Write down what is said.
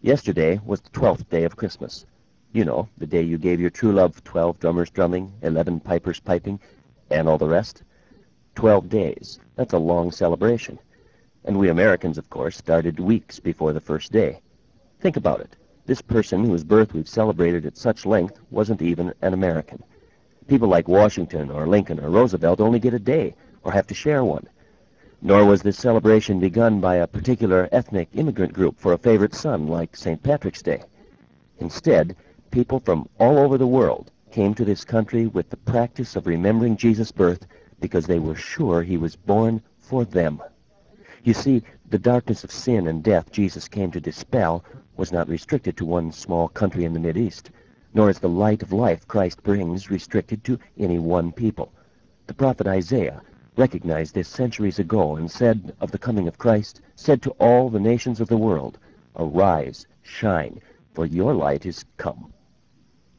Yesterday was the 12th day of Christmas. You know, the day you gave your true love 12 drummers drumming, 11 pipers piping, and all the rest. 12 days. That's a long celebration. And we Americans, of course, started weeks before the first day. Think about it. This person whose birth we've celebrated at such length wasn't even an American. People like Washington or Lincoln or Roosevelt only get a day, or have to share one. Nor was this celebration begun by a particular ethnic immigrant group for a favorite son like St. Patrick's Day. Instead, people from all over the world came to this country with the practice of remembering Jesus' birth because they were sure he was born for them. You see, the darkness of sin and death Jesus came to dispel was not restricted to one small country in the Mideast, nor is the light of life Christ brings restricted to any one people. The prophet Isaiah recognized this centuries ago and said of the coming of Christ, said to all the nations of the world, "Arise, shine, for your light is come."